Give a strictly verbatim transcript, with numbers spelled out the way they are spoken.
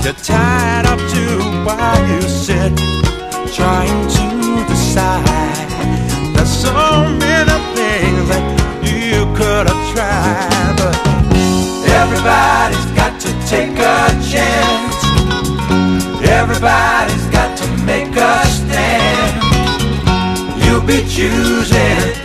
You're tied up to why you sit, trying to decide. There's so many things that you could have tried, but everybody's got to take a chance. Everybody's got to make a stand. You'll be choosing